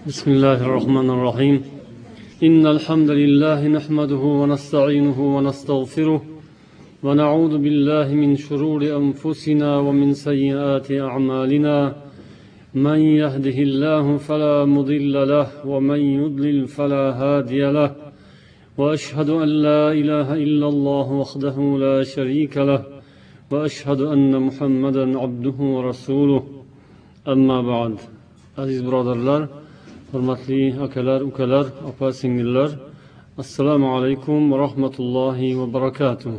بسم الله الرحمن الرحيم إن الحمد لله نحمده ونستعينه ونستغفره ونعوذ بالله من شرور أنفسنا ومن سيئات أعمالنا من يهده الله فلا مضل له ومن يضلل فلا هادي له وأشهد أن لا إله إلا الله وحده لا شريك له وأشهد أن محمدا عبده ورسوله أما بعد aziz birodarlar, hurmatli akalar, ukalar, opa singillar, assalomu alaykum va rahmatullohi va barakatuh.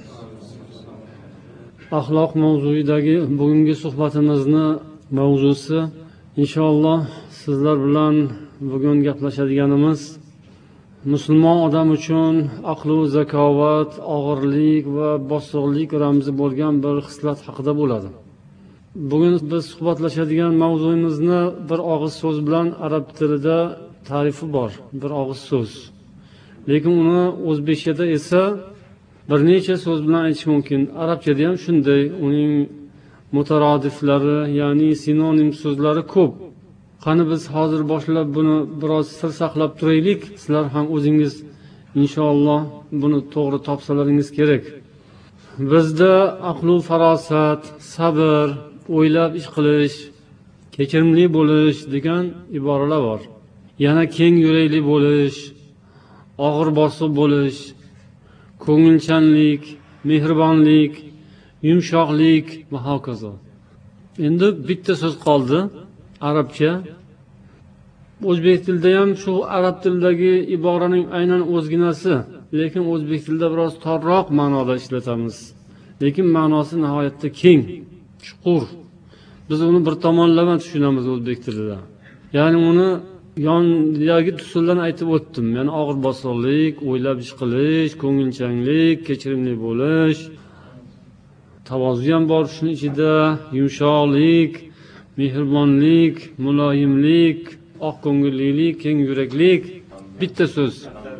Axloq mavzuidagi bugungi suhbatimizni mavzusi inshaalloh sizlar bilan bugun gaplashadiganimiz musulmon odam uchun aql va zakovat, og'irlik va bosiqlik ramzi bo'lgan bir xislat haqida bo'ladi. Bugun biz suhbatlashadigan mavzuyimizni bir og'iz so'z bilan arab tilida ta'rifi bor, bir og'iz so'z. Lekin uni o'zbekchada esa bir necha so'z bilan aytish mumkin. Arabchada ham shunday, uning mutarodiflari, ya'ni sinonim so'zlari ko'p. Qani biz hozir boshlab buni biroz sir saqlab turaylik. Sizlar ham o'zingiz inshaalloh buni to'g'ri topsalaringiz kerak. Bizda aql, farosat, sabr, o'ylab ish qilish, kechirimli bo'lish degan iboralar bor. Yana keng yurakli bo'lish, og'ir bosiq bo'lish, ko'ngilchanlik, mehribonlik, yumshoqlik va hokazo. Endi bitta so'z qoldi, arabcha. O'zbek tilida ham shu arab tilidagi iboraning aynan o'zginasi, lekin o'zbek tilida biroz torroq ma'noda ishlatamiz. Lekin ma'nosi nihoyatda keng, chuqur. Biz uni bir tomonlama tushunamiz o'zbek tilida. Ya'ni uni yondagi tusuldan aytib o'tdim. Ya'ni og'ir bosiqlik, o'ylab ish qilish, ko'ngilchanlik, kechirimli bo'lish, tavozu ham bor shuning ichida, yumshoqlik, mehribonlik, muloyimlik, oq ko'ngillilik, keng yuraklik. Bitta so'z.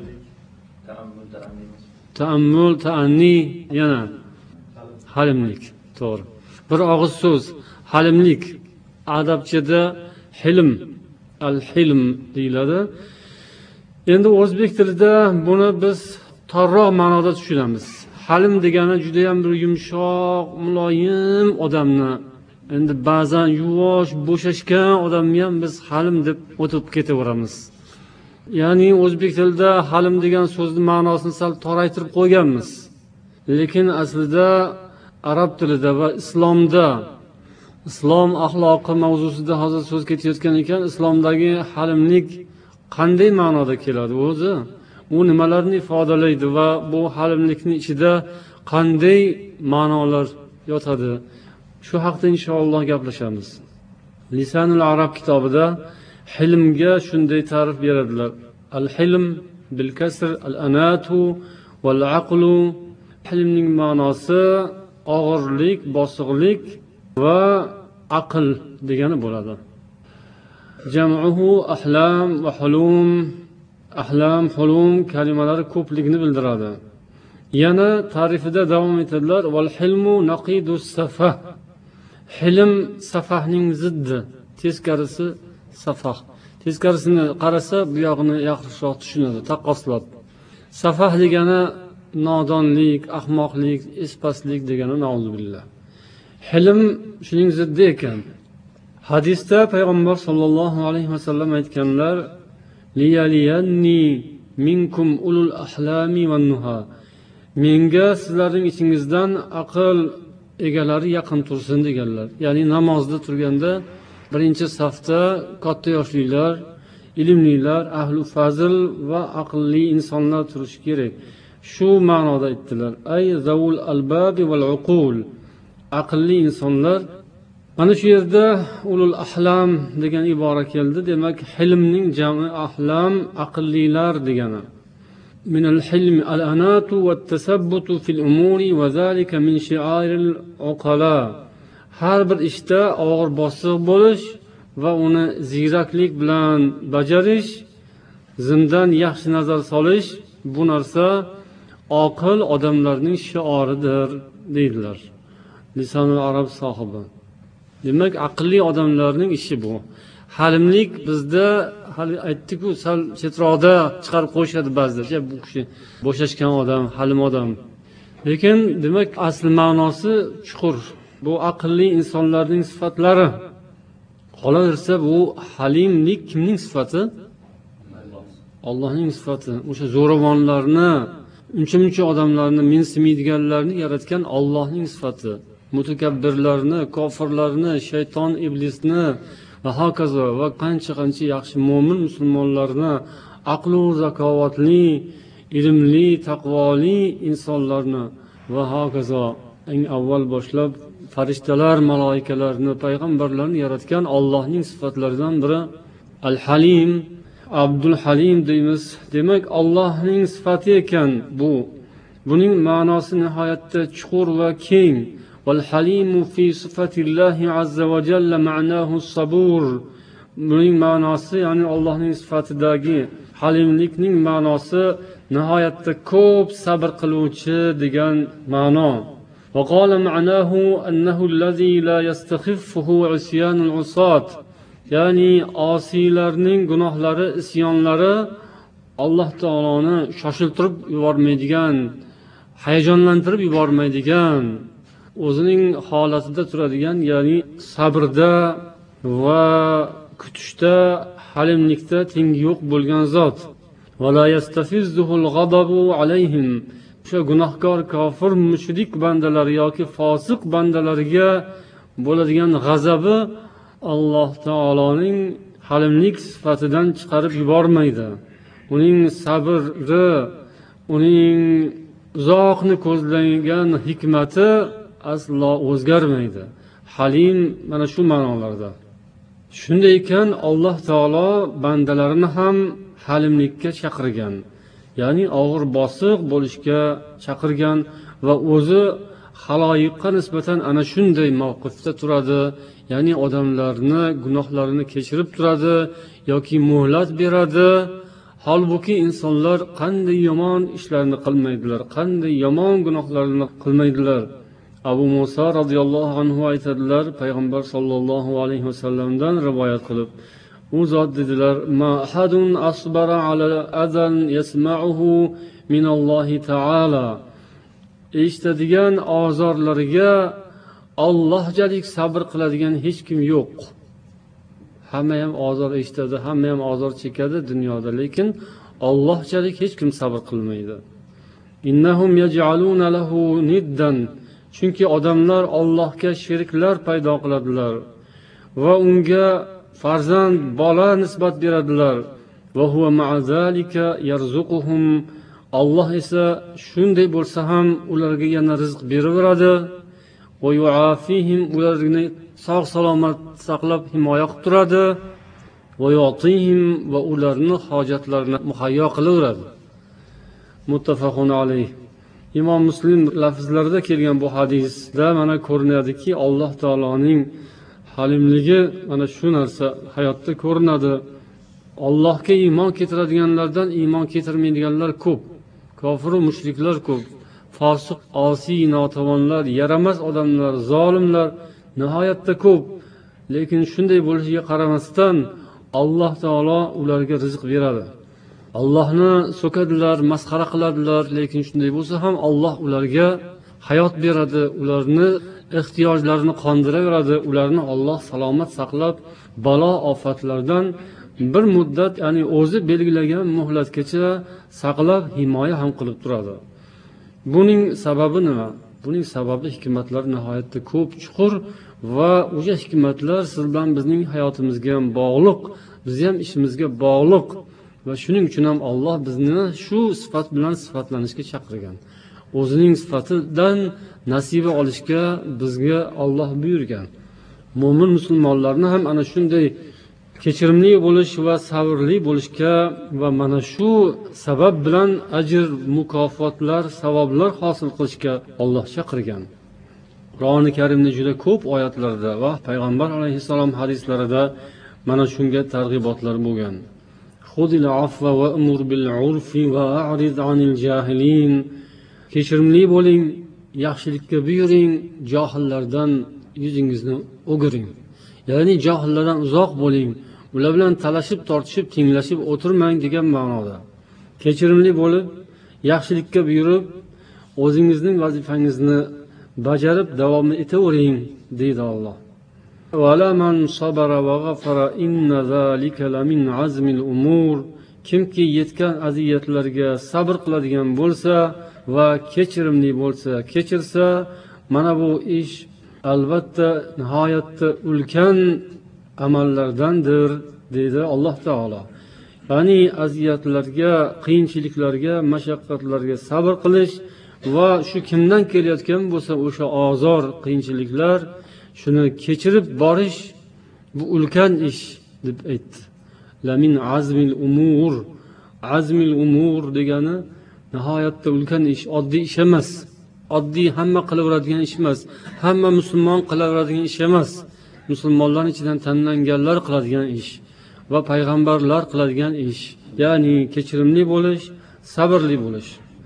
Ta'ammul, ta'anni, yana halimlik. To'g'ri. Bir og'iz so'z. Halimlik. Adabchada hilm, al-hilm deyiladi. Endi o'zbek tilida buni biz torroq ma'noda tushunamiz. Halim degani juda ham bir yumshoq, muloyim odamni. Endi ba'zan yuvosh, bo'shashgan odamni ham biz halim deb o'tib ketaveramiz. Ya'ni o'zbek tilida halim degan so'zning ma'nosini sal toraytirib qo'yganmiz. Lekin aslida arab tilida va islomda, islom axloqi mavzusida hozir so'z ketayotgan ekan, islomdagi halimlik qanday ma'noda keladi o'zi? U nimalarni ifodalaydi va bu halimlikning ichida qanday ma'nolar yotadi? Shu haqda inshaalloh gaplashamiz. Lisanul Arab kitobida hilmga shunday ta'rif beradilar. Al-hilm bil kasr al-anatu wal aqlu. Hilmning ma'nosi og'irlik, bosiqlik va aql degani bo'ladi. Jam'uhu ahlam va hulum. Ahlam, hulum kalimalari ko'pligini bildiradi. Yana ta'rifida davom etadilar. Val hilmu naqidus safah. Hilm safahning ziddi, teskarisi safah. Teskarisini qarasa bu yog'ini yaxshiroq tushunadi, taqqoslab. Safah degani nodonlik, ahmoqlik, espaslik degani nauzubillah. Hilm shuning ziddi ekan. Hadisda payg'ambar sollallohu alayhi vasallam aytganlar: "Liyaliyanni minkum ulul ahlami wan nuha." Menga sizlarning ichingizdan aql egalari yaqin tursin deganlar. Ya'ni namozda turganda birinchi safda katta yoshlilar, ilmlilar, ahli fazl va aqlli insonlar turishi kerak. Shu ma'noda aytdilar. Ay zavul albabi val uqul. Aqlli insonlar. Mana shu yerda ulul ahlam degan ibora keldi. Demak, hilmning jami ahlam, aqllilar degani. من الحلم الأنات والتثبت في الأمور وذلك من شعائر العقلاء. Har bir ishda og'ir bosiq bo'lish va uni ziyraklik bilan bajarish, zimdan yaxshi nazar solish, bu narsa oqil odamlarning shioridir deydilar. Lisanul Arab sohibi. Demak, aqlli odamlarning ishi bu. halimlik bizda hali aytdik-ku, sal chetroqda chiqarib qo'yishadi ba'zilar. Bu kishi bo'shashgan odam, halim odam. Lekin demak asl ma'nosi chuqur. Bu aqlli insonlarning sifatlari. Qolaversa bu halimlik kimning sifati? Allohning sifati. O'sha zo'ravonlarni, uncha-muncha odamlarni mensimaydiganlarni yaratgan Allohning sifati. Mutakabbirlarni, kofirlarni, shayton, iblisni va hokazo va qancha yaxshi mo'min musulmonlarni, aqlu zakovatli, ilmli, taqvoli insonlarni va hokazo eng avval boshlab farishtalar, maloikalarni, payg'ambarlarni yaratgan Allohning sifatlaridan biri Al-Halim, Abdul Halim deymiz. Demak, Allohning sifati ekan bu. Buning ma'nosi nihoyatda chuqur va keng. Wal-Halimu fi sifatillahi azza va jalla ma'nahu sabur. Buning ma'nosi, ya'ni Allohning sifatidagi halimlikning ma'nosi nihoyatda ko'p sabr qiluvchi degan ma'no. وقال معناه أنه الذي لا يستخفه عصيان العصاة. Ya'ni osiylarning gunohlari, isyonlari Alloh taoloni shoshiltirib yubormaydigan, hayajonlantirib yubormaydigan, o'zining holatida turadigan, ya'ni sabrda va kutishda, halimlikda tengi yo'q bo'lgan zot. ولا يستفزه الغضب عليهم. O'sha gunohkor, kofir, mushrik bandalar yoki fosiq bandalariga bo'ladigan g'azabi Alloh taoloning halimlik sifatidan chiqarib yubormaydi. Uning sabri, uning uzoqni ko'zlagan hikmati aslo o'zgarmaydi. Halim mana shu ma'nolarda. Shunday ekan, Alloh taolo bandalarini ham halimlikka chaqirgan. Ya'ni og'ir bosiq bo'lishga chaqirgan va o'zi haloyiqqa nisbatan ana shunday mavqifda turadi. Ya'ni odamlarni gunohlarini kechirib turadi yoki muhlat beradi. Holbuki insonlar qanday yomon ishlarni qilmaydilar, qanday yomon gunohlarni qilmaydilar. Abu Musa radhiyallohu anhu aytadilar, payg'ambar sollallohu alayhi vasallamdan rivoyat qilib, u zot dedilar: "Ma ahadun asbara ala adan yasma'uhu min Allohi ta'ala." Eshitadigan ozorlariga Allohchalik sabr qiladigan hech kim yo'q. Hamma ham ozor eshitadi, hamma ham ozor chekadi dunyoda, lekin Allohchalik hech kim sabr qilmaydi. Innahum yaj'aluna lahu niddan. Chunki odamlar Allohga shirklar paydo qiladilar va unga farzand, bola nisbat beradilar. Va huwa ma'a zalika yarzuquhum. Alloh esa shunday bo'lsa ham ularga yana rizq beraveradi. Va yu'afihim, ularni sog' salomat saqlab himoya qilib turadi. Va yu'tihim, va ularni hojatlarini muhayyo qilaveradi. Muttafaqun alayh. Imom Muslim lafzlarida kelgan bu hadisda mana ko'rinadiki, Alloh taoloning halimligi mana shu narsa hayotda ko'rinadi. Allohga iymon keltiradiganlardan iymon keltirmaydiganlar ko'p. Kofir va mushriklar ko'p. Fosiq, osiy, notavonlar, yaramas odamlar, zolimlar nihoyatda ko'p. Lekin shunday bo'lishiga qaramasdan Alloh taolo ularga rizq beradi. Allohni so'kadilar, masxara qiladilar, lekin shunday bo'lsa ham Alloh ularga hayot beradi, ularni ehtiyojlarini qondiraveradi, ularni Alloh salomat saqlab, balo ofatlardan bir muddat, ya'ni o'zi belgilagan muhlatgacha saqlab, himoya ham qilib turadi. Buning sababi nima? Buning sababi hikmatlar nihoyatda ko'p, chuqur va o'sha hikmatlar siz bilan bizning hayotimizga ham bog'liq, bizning ham ishimizga bog'liq. Va shuning uchun ham Alloh bizni shu sifat bilan sifatlanishga chaqirgan. O'zining sifatidan nasiba olishga bizga Alloh buyurgan. Mo'min musulmonlarni ham ana shunday kechirimli bo'lish va sabrli bo'lishga va mana shu sabab bilan ajr, mukofotlar, savoblar hosil qilishga Alloh chaqirgan. Qur'oni Karimning juda ko'p oyatlarida va payg'ambar alayhissalom hadislarida mana shunga targ'ibotlar bo'lgan. Xudil afva va amur bil urfi va a'rid anil jahilin. Kechirimli bo'ling, yaxshilikka buyuring, johillardan yuzingizni o'giring. Ya'ni johillardan uzoq bo'ling, ular bilan talashib tortishib tenglashib o'tirmang degan ma'noda. Kechirimli bo'lib, yaxshilikka buyurib, o'zingizning vazifangizni bajarib davom etavering deydi Alloh. Wala man sabara va ghafara inna zalika lamin azmil umur. Kimki yetgan aziyatlarga sabr qiladigan bo'lsa va kechirimli bo'lsa, kechirsa, mana bu ish albatta nihoyatda ulkan amallardandir deydi Alloh taolo. Ya'ni aziyatlarga, qiyinchiliklarga, mashaqqatlarga sabr qilish va shu kimdan kelayotgan bo'lsa o'sha ozor, qiyinchiliklar, shuni kechirib borish bu ulkan ish deb aytdi. Lamin azmil umur. Azmil umur degani nihoyatda ulkan ish, oddiy ish emas. Oddiy hamma qilaveradigan ish emas. Hamma musulmon qilaveradigan ish emas. Musulmonlar ichidan tanlanganlar qiladigan ish va payg'ambarlar qiladigan ish. Ya'ni kechirimli bo'lish, sabrli bo'lish.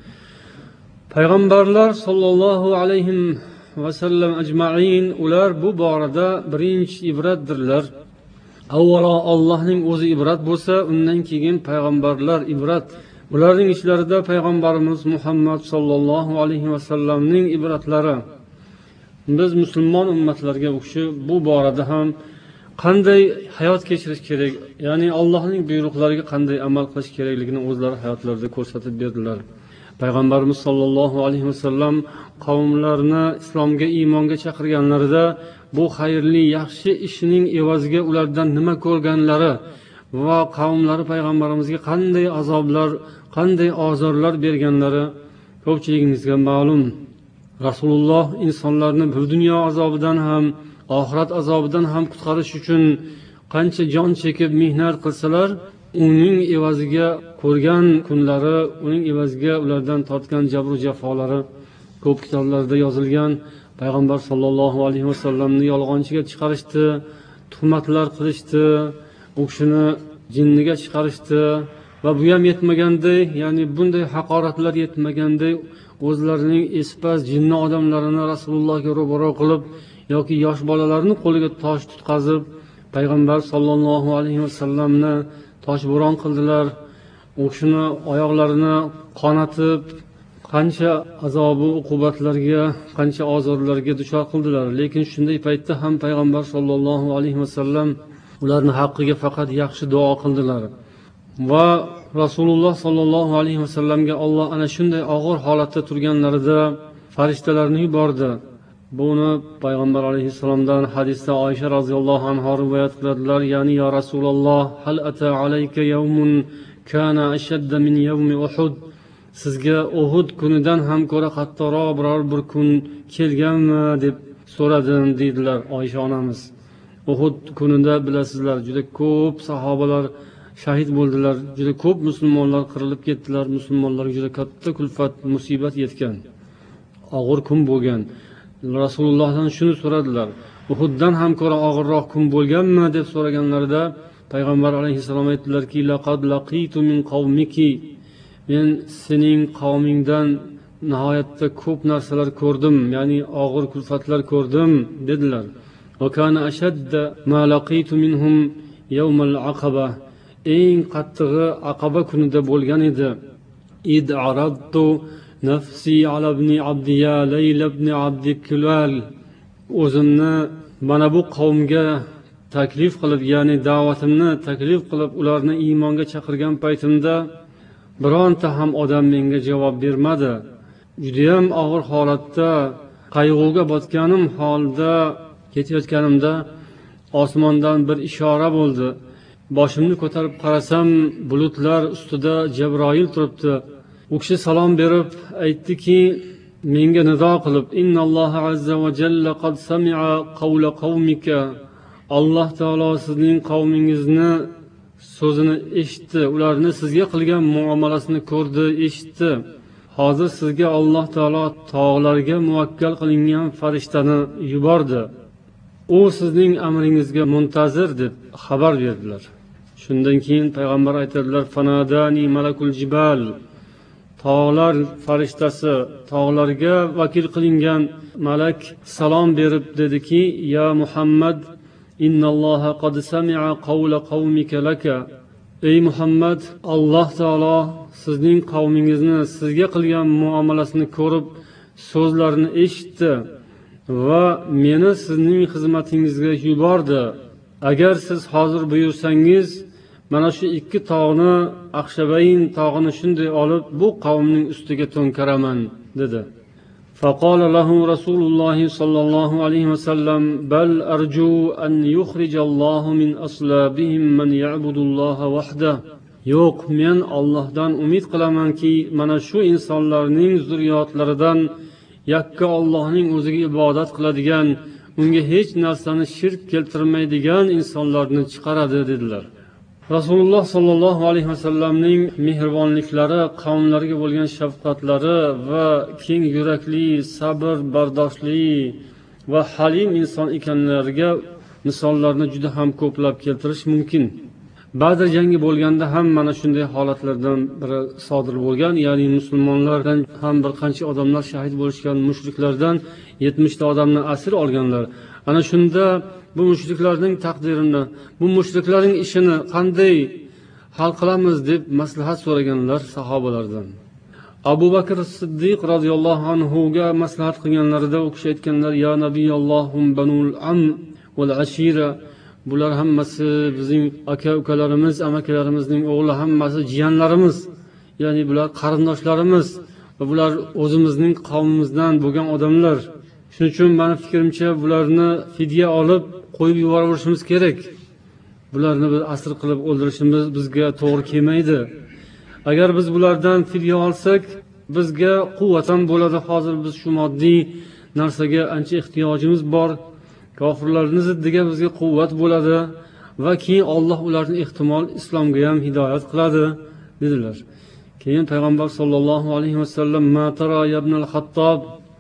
Payg'ambarlar sollallohu alayhi va sallam ajma'in ular bu borada birinchi ibratdirlar. Avvalo Allohning o'zi ibrat bo'lsa, undan keyin payg'ambarlar ibrat. Ularning ishlarida payg'ambarimiz Muhammad sollallohu alayhi va sallamning ibratlari. Biz musulmon ummatlarga o'xshab bu borada ham qanday hayot kechirish kerak, ya'ni Allohning buyruqlariga qanday amal qilish kerakligini o'zlari hayotlarida ko'rsatib berdilar. Payg'ambarimiz sollallohu alayhi vasallam qavmlarni islomga, iymonga chaqirganlarida bu xayrli, yaxshi ishning evaziga ulardan nima ko'rganlari va qavmlari payg'ambarimizga qanday azoblar, qanday ozorlar berganlari ko'pchiligingizga ma'lum. Rasululloh insonlarni bu dunyo azobidan ham, oxirat azobidan ham qutqarish uchun qancha jon chekib mehnat qilsalar, uning evaziga ko'rgan kunlari, uning evaziga ulardan tortgan jabr-u jafolari ko'p kitoblarda yozilgan. Payg'ambar sollallohu alayhi vasallamni yolg'onchiga chiqarishdi, tuhmatlar qilishdi, u kishini jinniga chiqarishdi va bu ham yetmaganday, ya'ni bunday haqoratlar yetmaganday o'zlarining espas jinni odamlarini Rasulullohga ro'baro qilib yoki yosh bolalarni qo'liga tosh tutqazib payg'ambar sollallohu alayhi vasallamni toshbo'ron qildilar. U kishini oyoqlarini qonatib qancha azobu uqubatlarga, qancha ozorlarga duchor qildilar. Lekin shunday paytda ham payg'ambar sollallohu alayhi vasallam ularni haqqiga faqat yaxshi duo qildilar. Va Rasululloh sollallohu alayhi vasallamga Alloh ana shunday og'ir holatda turganlarida farishtalarni yubordi. Buni payg'ambar alayhissalomdan hadisda Oysha roziyallohu anha rivoyat qiladilar. Ya'ni ya Rasululloh, hal ata alayka yawmun kana ashadda min yawmi Uhud. Sizga Uhud kunidan ham ko'ra qattiqroq biror bir kun kelganmi deb so'radim deydilar Oysha onamiz. Uhud kunida bilasizlar, juda ko'p sahobalar shahid bo'ldilar, juda ko'p musulmonlar qirilib ketdilar, musulmonlarga juda katta kulfat, musibat yetgan. Og'ir kun bo'lgan. Rasulullohdan shuni so'radilar. Uhuddan ham ko'ra og'irroq kun bo'lganmi deb so'raganlarida payg'ambar alayhissalom aytdilarki, laqad laqitu min qawmiki. Men sening qavmingdan nihoyatda ko'p narsalar ko'rdim, ya'ni og'ir kulfatlar ko'rdim dedilar. Va kana ashadda ma laqitu minhum yawm al-aqaba. Eng qattig'i Aqaba kunida bo'lgan edi. Id aradtu nafsi ala ibn Abdiya Layla ibn Abdi Kulal. O'zimni mana bu qavmga taklif qilib, ya'ni da'vatimni taklif qilib ularni iymonga chaqirgan paytimda bironta ham odam menga javob bermadi. Judayam og'ir holatda, qayg'uga botganim holda ketayotganimda osmondan bir ishora bo'ldi. Boshimni ko'tarib qarasam, bulutlar ustida Jabroil turibdi. U kishi salom berib aytdiki, menga nido qilib, innalloha azza va jalla qad sami'a qawla qawmika. Alloh taolo sizning qavmingizni so'zini eshitdi, ularni sizga qilgan muomalasini ko'rdi, eshitdi. Hozir sizga Alloh taolo tog'larga muvakkal qilingan farishtani yubordi. U sizning amringizga muntazir deb xabar berdilar. Shundan keyin payg'ambar aytadilar, fanadani malakul jibal. Tog'lar farishtasi, tog'larga vakil qilingan malak salom berib dediki, ya Muhammad innalloha qad sami'a qawla qawmika laka. Ey Muhammad, Alloh taolo sizning qavmingizni sizga qilgan muomalasini ko'rib, so'zlarini eshitdi va meni sizning xizmatingizga yubordi. Agar siz hozir buyursangiz, mana shu ikki tog'ni, Aqshabayn tog'ini shunday olib, bu qavmning ustiga to'nkaraman dedi. فقال له رسول الله صلى الله عليه وسلم بل أرجو أن يخرج الله من أصلابهم من يعبد الله وحده. Yo'q, men Allohdan umid qilamanki, mana shu insonlarning zurriyotlaridan yakka Allohning o'ziga ibodat qiladigan, unga hech narsani shirk keltirmaydigan insonlarni chiqaradi dedilar. Rasululloh sollallohu alayhi vasallamning mehribonliklari, qavmlarga bo'lgan shafqatlari va keng yurakli, sabr, bardoshli va halim inson ekanlariga misollarni juda ham ko'plab keltirish mumkin. Badr jangi bo'lganda ham mana shunday holatlardan biri sodir bo'lgan, ya'ni musulmonlardan ham bir qancha odamlar shahid bo'lishgan, mushriklardan 70 ta odamni asir olganlar. Ana shunda bu mushriklarning taqdirini, bu mushriklarning ishini qanday hal qilamiz deb maslahat so'raganlar sahobalardan. Abu Bakr Siddiq radhiyallohu anhu ga maslahat qilganlarida u kishi aytganlar: "Ya Nabiyallohum banul am wal ashira." Bular hammasi bizning aka-ukalarimiz, amakalarimizning o'g'li, hammasi jiyanlarimiz. Ya'ni bular qarindoshlarimiz va bular o'zimizning qavmimizdan bo'lgan odamlar. Shuning uchun meni fikrimcha bularni fidya olib qo'yib yuborishimiz kerak. Bularni biz asir qilib o'ldirishimiz bizga to'g'ri kelmaydi. Agar biz bulardan fidya olsak, bizga quvvat ham bo'ladi. Hozir biz shu moddiy narsaga ancha ehtiyojimiz bor. Kofirlarning ziddiga bizga quvvat bo'ladi va keyin Alloh ularni ehtimol islomga ham hidoyat qiladi dedilar. Keyin payg'ambar sollallohu alayhi vasallam: "Ma tara ibn al-Hattob?"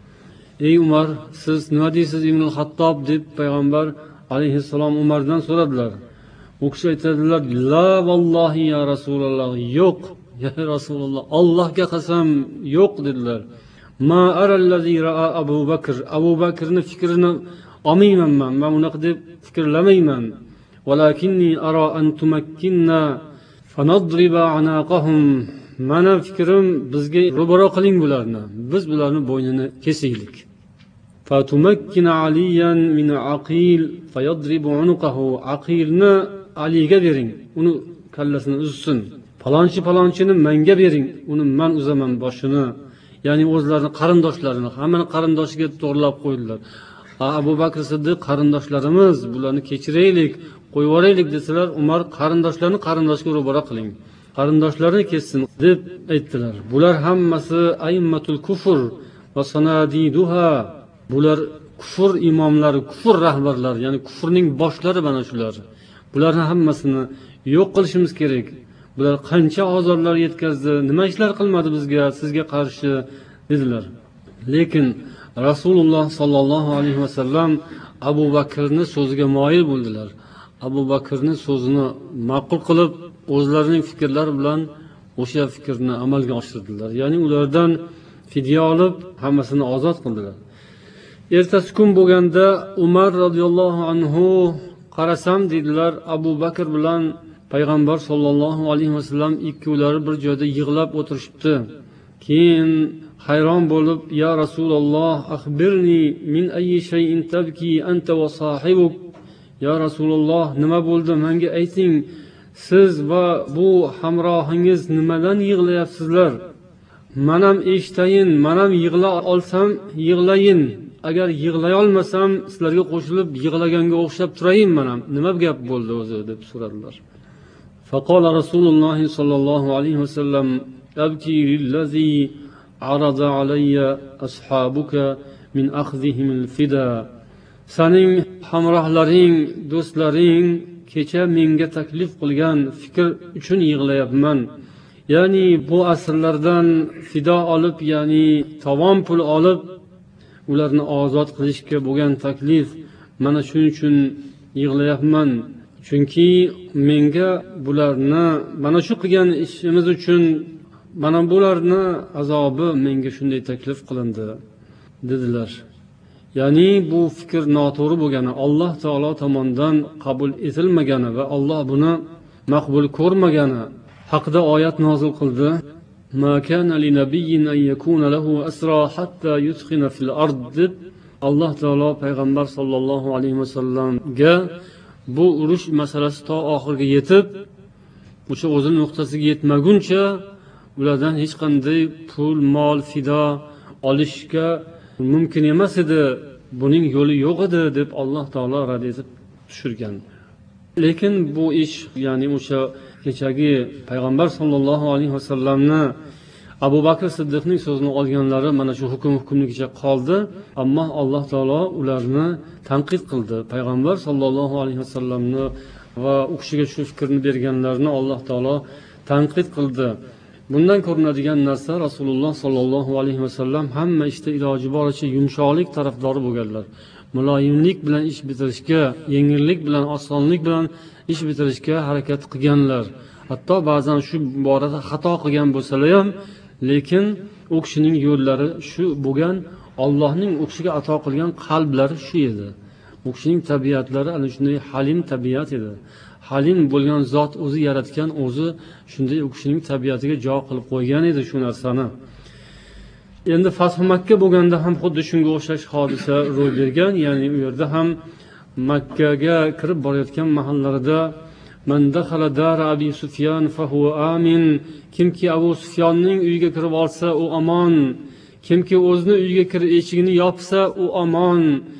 Ey Umar, siz nima deysiz ibn al-Hattob deb payg'ambar alayhissalom Umardan so'radilar. U kishi aytadilar: "La vallohi ya Rasululloh." Yo'q, ya Rasululloh, Allohga qasam, yo'q dedilar. "Ma ara allazi ra'a Abu Bakr." Abu Bakrning fikrini olmayman men unaqa deb fikrlamayman. "Walakinni ara an tumakkinna fanadriba anaqahum." Mana fikrim, bizga ro'baro qiling bularni. Biz bularni bo'ynini kesaylik. "Fatumakkina Aliyan min Aqil fayadribu unuqahu." Aqilni Aliga bering, uni kallasini uzsin. Palonchini menga bering, uni men uzaman boshini. Ya'ni o'zlarini qarindoshlarini, hammani qarindoshiga to'g'rilab qo'ydilar. Abu Bakr Siddiq qarindoshlarimiz, bularni kechiraylik, qo'yib yuboraylik desalar, Umar qarindoshga ro'baro qiling, qarindoshlarini kessin deb aytdilar. Bular hammasi aimmatul kufr va sanadiduha. Bular kufr imomlari, kufr rahbarlari, ya'ni kufrning boshlari mana shular. Bularni hammasini yo'q qilishimiz kerak. Bular qancha ozorlar yetkazdi, nima ishlar qilmadi bizga, sizga qarshi dedilar. Lekin Rasululloh sollallohu alayhi vasallam Abu Bakrni so'ziga moyil bo'ldilar. Abu Bakrning so'zini ma'qul qilib, o'zlarining fikrlari bilan o'sha fikrni amalga oshirdilar. Ya'ni ulardan fidya olib, hammasini ozod qildilar. Ertasi kun bo'lganda Umar radhiyallohu anhu qarasam dedilar, Abu Bakr bilan payg'ambar sollallohu alayhi vasallam ikkovlari bir joyda yig'lab o'tirishibdi. Keyin hayron bo'lib, "Ya Rasululloh, akhbirni min ayyi shay'in tabki anta wa sahibuk." Ya Rasululloh, nima bo'ldi? Menga ayting. Siz va bu hamrohingiz nimadan yig'layapsizlar? Men ham eshitayin, men ham yig'la olsam yig'layin. Agar yig'lay olmasam, sizlarga qo'shilib yig'laganga o'xshab turayin men ham. Nima gap bo'ldi o'zi deb so'radilar. Faqala Rasululloh sollallohu alayhi vasallam: "Abki lillazi arada alayya ashabuka min akhdhihim al-fida." Sening hamrohlaring, do'stlaring kecha menga taklif qilgan fikr uchun yig'layapman. Ya'ni bu asrlardan fido olib, ya'ni tovon pul olib, ularni ozod qilishga bo'lgan taklif, mana shuning uchun yig'layapman. Chunki menga bularni, mana shu qilgan ishimiz uchun mana bularni azobi menga shunday taklif qilindi dedilar. ya'ni bu fikr noto'g'ri bo'lgani, Alloh taolo tomonidan qabul etilmagani va Alloh buni maqbul ko'rmagani haqida oyat nozil qildi. Ma kana li nabiyyin an yakuna lahu asra hatta yuskhina fil ard deb Alloh taolo payg'ambar sollallohu alayhi vasallamga bu urush masalasi to oxiriga yetib, o'sha o'zini nuqtasiga yetmaguncha ulardan hech qanday pul, mol, fido olishga mumkin emas edi, buning yo'li yo'q edi deb Alloh taolo rad etib tushirgan. Lekin bu ish, ya'ni o'sha kechagi payg'ambar sollallohu alayhi vasallamni Abu Bakr Siddiqning so'zini olganlari mana shu hukmligicha qoldi, ammo Alloh taolo ularni tanqid qildi. Payg'ambar sollallohu alayhi vasallamni va u kishiga shu fikrni berganlarni Alloh taolo tanqid qildi. Bundan ko'rinadigan narsa, Rasululloh sollallohu alayhi vasallam hamma ishda iloji boricha yumshoqlik tarafdori bo'lganlar. Muloyimlik bilan ish bitirishga, yengillik bilan, osonlik bilan ish bitirishga harakat qilganlar. Hatto ba'zan shu borada xato qilgan bo'lsalar ham, lekin u kishining yo'llari shu bo'lgan, Allohning u kishiga ato qilgan qalblari shu edi. U kishining tabiatlari ana shunday halim tabiat edi. Halim bo'lgan zot o'zi yaratgan, o'zi shunday u kishining tabiatiga jo qilib qo'ygan edi shu narsani. Endi Fath Makka bo'lganda ham xuddi shunga o'xshash hodisa ro'y bergan, ya'ni u yerda ham Makkaga kirib borayotgan mahallarida man dakhala dar Abi Sufyan fa huwa amin, kimki Abu Sufyonning uyiga kirib olsa u amon, kimki o'zining uyiga kirib eshigini yopsa u amon,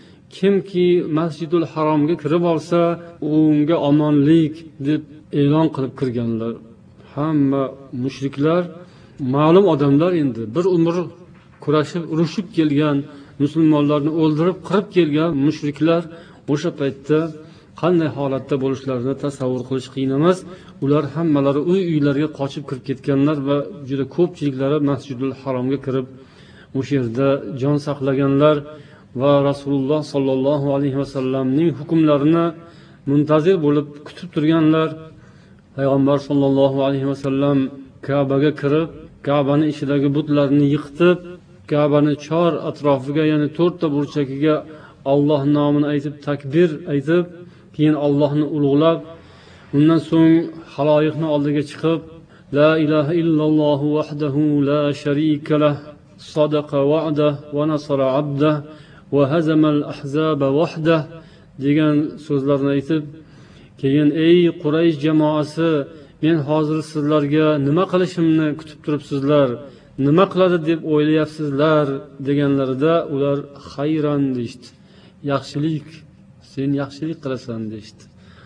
kimki Masjidul Haromga kirib olsa unga omonlik deb e'lon qilib kirganlar. Hamma mushriklar, ma'lum odamlar, endi bir umr kurashib, urushib kelgan, musulmonlarni o'ldirib, qirib kelgan mushriklar o'sha paytda qanday holatda bo'lishlarini tasavvur qilish qiyin emas. Ular hammalari uy-uylarga qochib kirib ketganlar va juda ko'pchiliklari Masjidul Haromga kirib o'sha yerda jon saqlaganlar va Rasululloh sollallohu alayhi vasallamning hukmlarini muntazir bo'lib kutib turganlar. Payg'ambar sollallohu alayhi vasallam Ka'baga kirib, Ka'bani ichidagi butlarni yiqitib, Ka'bani chor atrofiga, ya'ni 4 ta burchagiga Alloh nomini aytib, takbir aytib, keyin Allohni ulug'lab, undan so'ng haloyiqning oldiga chiqib, la ilaha illalloh vahdahu la sharika lah, sadaqa wa'dah va nasara 'abdah va hazamal ahzaba wahdah degan so'zlarni aytib, keyin ey Quraysh jamoasi, men hozir sizlarga nima qilishimni kutib turibsizlar, nima qiladi deb o'ylayapsizlar deganlarida ular xayran deydi. Yaxshilik, sen yaxshilik qilasan deydi.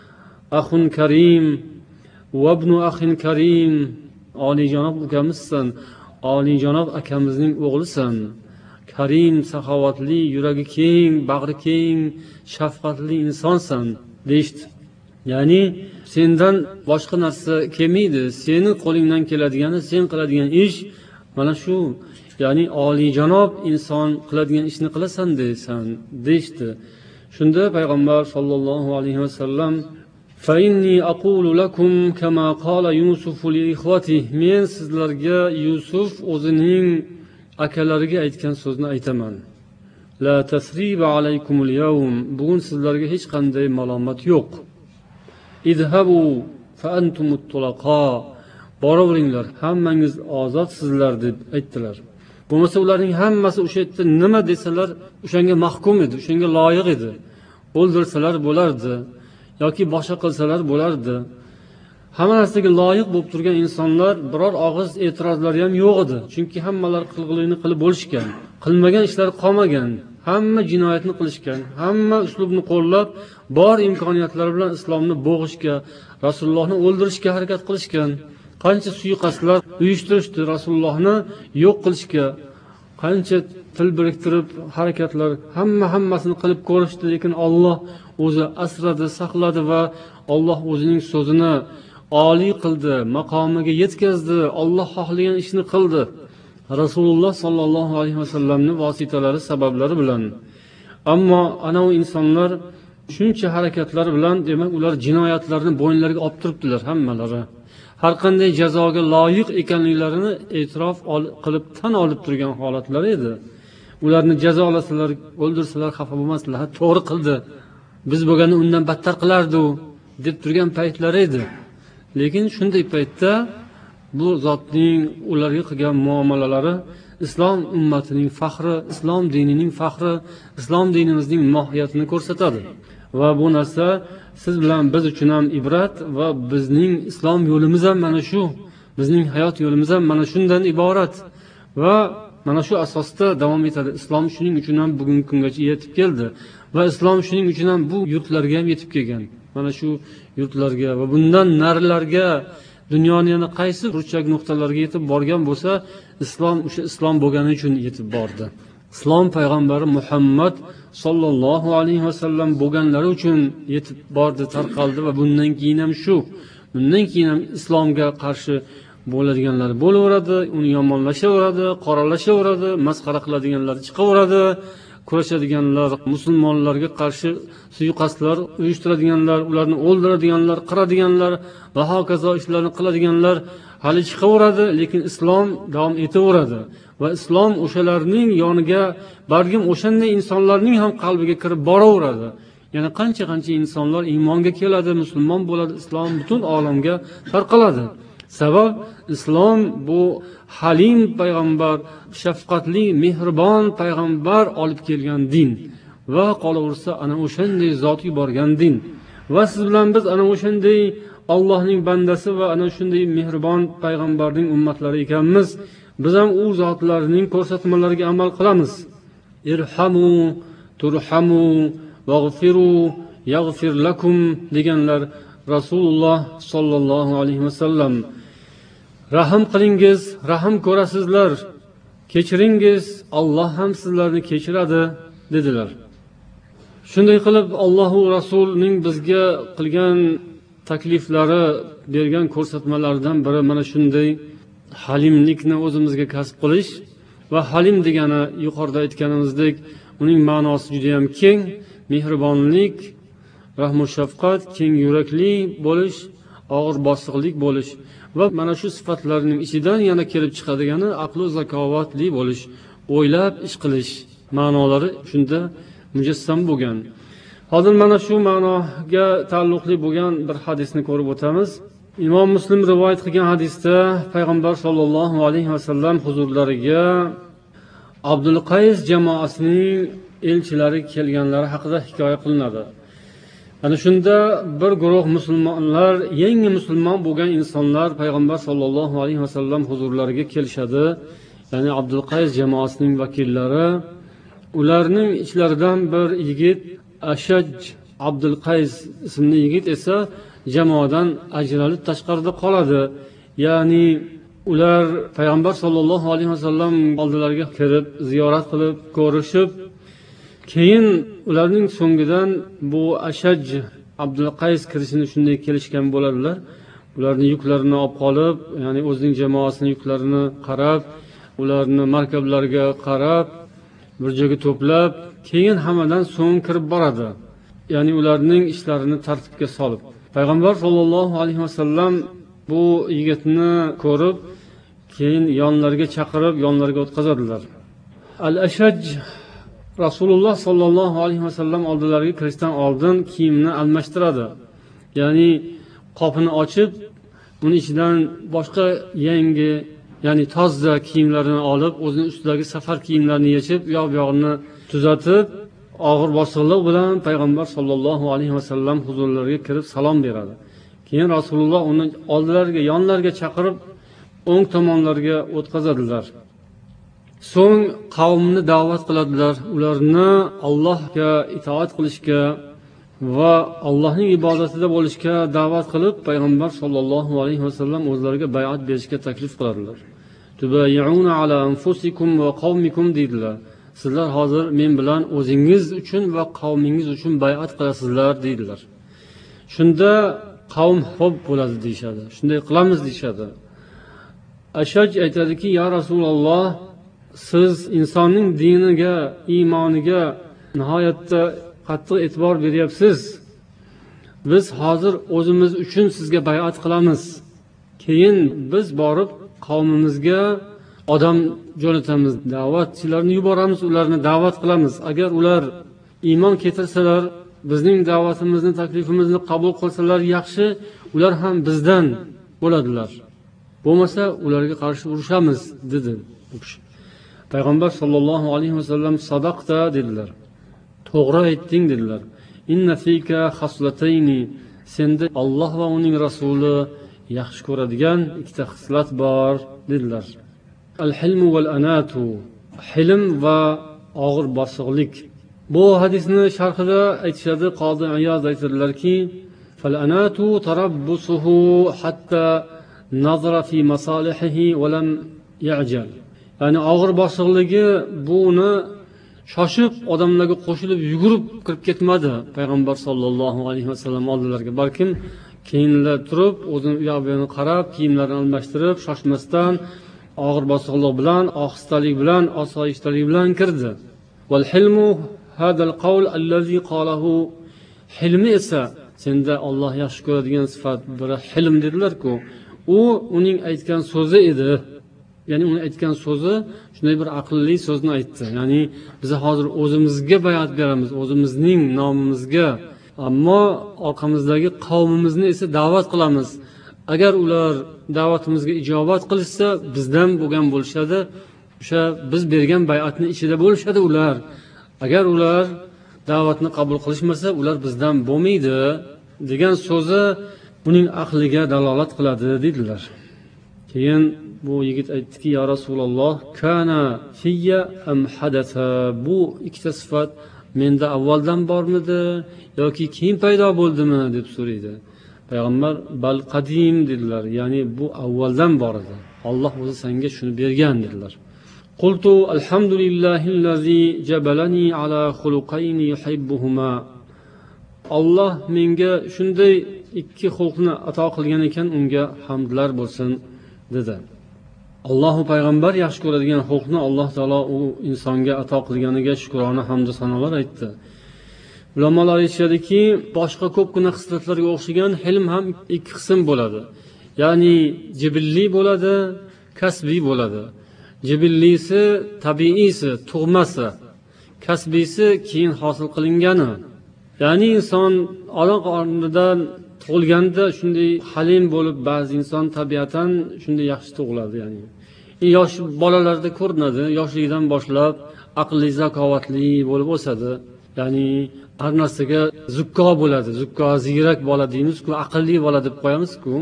Axun karim va ibn axin karim, oliyjanob ukamizsan, oliyjanob akamizning o'g'lisan. Karim, saxovatli, yuragi keng, bag'ri keng, shafqatli insonsan deydi. Ya'ni sendan boshqa narsa kelmaydi, sening qo'lingdan keladigani, sen qiladigan ish mana shu, ya'ni oliyjanob inson qiladigan ishni qilasan deysan deydi. Shunda payg'ambar sollallohu alayhi vasallam fa inni aqulu lakum kama qala Yusuf li ikhwatihi, men sizlarga Yusuf o'zining akalariga aytgan so'zni aytaman. La tasriba alaykumul yawm, bugun sizlarga hech qanday malomat yo'q. Idhabu fa antumut tulaqa, boraveringlar, hammangiz ozodsizlar deb aytdilar. Bo'lmasa ularning hammasi o'sha yerda nima desalar, o'shanga mahkum edi, o'shanga loyiq edi. O'ldirsalar bo'lardi yoki boshqa qilsalar bo'lardi. Hamma narsaga loyiq bo'lib turgan insonlar biror og'iz e'tirozlari ham yo'q edi. Chunki hammalar qilg'ilini qilib bo'lishgan, qilmagan ishlar qolmagan. Hamma jinoyatni qilishgan, hamma uslubni qo'llab, bor imkoniyatlari bilan islomni bo'g'ishga, Rasulullohni o'ldirishga harakat qilishgan. Qancha suiqasdlar uyushtirishdi, Rasulullohni yo'q qilishga, qancha til biriktirib harakatlar, hammasini qilib ko'rishdi, lekin Alloh o'zi asradi, saqladi va Alloh o'zining so'zini oliy qildi, maqomiga yetkazdi, Alloh xohlagan ishni qildi. Rasululloh sollallohu alayhi vasallamning vositalari sabablari bilan. Ammo ana u insonlar shuncha harakatlar bilan, demak, ular jinoyatlarni bo'ynlariga olib turibdilar hammalari. Har qanday jazoga loyiq ekanliklarini e'tirof qilib tan olib turgan holatlar edi. ularni jazolasalar, o'ldirsalar xafa bo'lmasdilar. To'g'ri qildi, biz bo'lganda undan battar qilardi deb turgan paytlar edi. Lekin shunday paytda bu zotning ularga qilgan muomalalari islom ummatining faxri, islom dinining faxri, islom dinimizning mohiyatini ko'rsatadi. Va bu narsa siz bilan biz uchun ham ibrat va bizning islom yo'limiz ham mana shu, bizning hayot yo'limiz ham mana shundan iborat va mana shu asosda davom etadi. Islom shuning uchun ham bugungi kungacha yetib keldi va islom shuning uchun ham bu yurtlarga ham yetib kelgan. Mana shu yurtlarga va bundan narilarga, dunyoning yana qaysi burchak nuqtalarga yetib borgan bo'lsa, islom o'sha islom bo'lgani uchun yetib bordi. Islom payg'ambari Muhammad sollallohu alayhi vasallam bo'lganlari uchun yetib bordi, tarqaldi va bundan keyin ham shu. Bundan keyin ham islomga qarshi bo'ladiganlar bo'laveradi, uni yomonlashaveradi, qoralashaveradi, masxara qiladiganlar chiqaveradi, kurashadiganlar, musulmonlarga qarshi suiqasdlar uyushtiradiganlar, ularni o'ldiradiganlar, qiradiganlar va hokazo ishlarni qiladiganlar hali chiqaveradi, lekin islom davom etaveradi va islom o'shalarning yoniga balkim o'shanday insonlarning ham qalbiga kirib boraveradi. Yana qancha insonlar iymonga keladi, musulmon bo'ladi, islom butun olamga tarqaladi. Sabab islom bu halim payg'ambar, shafqatli, mehribon payg'ambar olib kelgan din va qolaversa ana o'shanday zot yuborgan din. Va siz bilan biz ana o'shanday Allohning bandasi va ana shunday mehribon payg'ambarning ummatlari ekanmiz. Biz ham u zotlarning ko'rsatmalariga amal qilamiz. Irhamu turhamu vaghfiru yaghfir lakum deganlar Rasululloh sollallohu alayhi vasallam. Rahim qilingiz, rahim ko'rasizlar. Kechiringiz, Alloh ham sizlarni kechiradi dedilar. Shunday qilib Alloh va Rasulining bizga qilgan takliflari, bergan ko'rsatmalaridan biri mana shunday halimlikni o'zimizga kasb qilish va halim degani yuqorida aytganimizdek, uning ma'nosi juda ham keng, mehribonlik, rahmu shafqat, keng yurakli bo'lish, og'ir bosiqlik bo'lish va mana shu sifatlarning ichidan yana kelib chiqadigani aql va zakovatli bo'lish, o'ylab ish qilish ma'nolari shunda mujassam bo'lgan. Hozir mana shu ma'noga taalluqli bo'lgan bir hadisni ko'rib o'tamiz. Imom Muslim rivoyat qilgan hadisda payg'ambar sollallohu alayhi vasallam huzurlariga Abdul Qays jamoasining elchilari kelganlari haqida hikoya qilinadi. Ana shunda bir guruh musulmonlar, yangi musulmon bo'lgan insonlar payg'ambar sollallohu alayhi vasallam huzurlariga kelishadi. Ya'ni Abdul Qays jamoasining vakillari, ularning ichlaridan bir yigit Ashaj Abdul Qays ismli yigit esa jamoadan ajralib tashqarida qoladi. Ya'ni ular payg'ambar sollallohu alayhi vasallam oldilariga kirib, ziyorat qilib, ko'rishib, keyin ularning so'ngidan bu Ashaj Abdul Qays kirishini shunday kelishgan bo'ladilar. Ularning yuklarini olib qolib, ya'ni o'zining jamoasining yuklarini qarab, ularni markablariga qarab, bir joyga to'plab, keyin hammadan so'ng kirib boradi. Ya'ni ularning ishlarini tartibga solib. Payg'ambar sollallohu alayhi vasallam bu yigitni ko'rib, keyin yonlariga chaqirib, yonlariga o'tkazadilar. Al-Ashaj Rasululloh sollallohu alayhi vasallam oldilariga kirishdan oldin kiyimni almashtiradi. Ya'ni qopini ochib, uni ichidan boshqa yangi, ya'ni toza kiyimlarini olib, o'zining ustidagi safar kiyimlarini yechib, yoq-buyog'ini tuzatib, og'ir bosiqlik bilan payg'ambar sollallohu alayhi vasallam huzurlariga kirib salom beradi. Keyin Rasululloh uni oldilariga, yonlariga chaqirib, o'ng tomonlarga o'tkazadilar. So'ng qavmni da'vat qiladilar, ularni Allohga itoat qilishga va Allohning ibodatida bo'lishga da'vat qilib, payg'ambar sollallohu alayhi vasallam o'zlariga bay'at berishga taklif qiladilar. Tubayyi'una ala anfusikum va qawmikum deydilar. Sizlar hozir men bilan o'zingiz uchun va qavmingiz uchun bay'at qilasizlar deydilar. Shunda qavm xo'p bo'ladi deyshadi. Shunday qilamiz deyshadi. Ashaj aytadiki, ya Rasululloh, siz insonning diniga, iymoniga nihoyatda qattiq e'tibor beryapsiz. Biz hozir o'zimiz uchun sizga bay'at qilamiz. Keyin biz borib qavmimizga odam jo'natamiz, da'vatchilarni yuboramiz, ularni da'vat qilamiz. Agar ular iymon keltirsalar, bizning da'vatimizni, taklifimizni qabul qilsalar yaxshi, ular ham bizdan bo'ladilar. Bo'lmasa ularga qarshi urushamiz dedi u kishi. Payg'ambar sollallohu alayhi vasallam sadaqta dedilar. To'g'ri aytding dedilar. Inna fika xaslatayni, senda Alloh va uning rasuli yaxshi ko'radigan ikkita xislat bor dedilar. Al-hilmu val anatu, hilm va og'ir bosiqlik. Bu hadisni sharhida aytishadi, Qozi Iyod aytadilarki, fal-anatu tarabbusuhu hatta nazara fi masalihihi va lam ya'jal. Ya'ni og'ir bosiqligi buni shoshib odamlarga qo'shilib yugurib kirib ketmadi payg'ambar sollallohu alayhi vasallam oldilariga, balkim keyinlar turib o'zini u yoq bu yoqqa qarab, kiyimlarini almashtirib, shoshmasdan og'ir bosiqlik bilan, ohistalik bilan, osoyishtalik bilan kirdi. Wal hilmu hadal qawl allazi qalahu, hilmi esa senda Alloh yaxshi ko'radigan sifat biri hilm dedilar-ku. U uning aytgan so'zi edi. Ya'ni uning aytgan so'zi shunday bir aqlli so'zni aytdi. Ya'ni biz hozir o'zimizga bayat beramiz, o'zimizning nomimizga, ammo orqamizdagi qavmimizni esa da'vat qilamiz. Agar ular da'vatimizga ijobat qilishsa, bizdan bo'lgan bo'lishadi. O'sha biz bergan bay'atni ichida bo'lishadi ular. Agar ular da'vatni qabul qilishmasa, ular bizdan bo'lmaydi degan so'zi uning aqliga dalolat qiladi dedilar. Keyin bu yigit aytdiki, ya Rasululloh, kana fiyya am hadatha, bu ikkita sifat menda avvaldan bormidi yoki keyin paydo bo'ldimi deb so'raydi. Payg'ambar bal qadim dedilar, ya'ni bu avvaldan bor edi. Alloh o'zi senga shuni bergan dedilar. Qultu alhamdulillahillazi jabalani ala xuluqayn yuhibbuhuma. Alloh menga shunday ikki xulqni ato qilgan ekan, unga hamdlar bo'lsin dedi. Allohu payg'ambar yaxshi ko'radigan xulqni Alloh taolo u insonga ato qilganiga shukrona hamd va sanolar aytdi. Ulamolar aytishadiki, boshqa ko'pgina xislatlarga o'xshagan hilm ham ikki qism bo'ladi. Ya'ni jibilli bo'ladi, kasbiy bo'ladi. Jibillisi tabiiysi, tug'masi, kasbiysi keyin hosil qilingani. Ya'ni inson ona qornidan tug'ilganda shunday halim bo'lib, ba'zi inson tabiatan shunday yaxshi tug'iladi. Ya'ni yosh bolalarda ko'rinadi, yoshligidan boshlab aqlli, zakovatli bo'lib o'sadi. Ya'ni har narsaga zukko bo'ladi. Zukko ziyrak bola deymiz-ku, aqlli bola deb qo'yamiz-ku.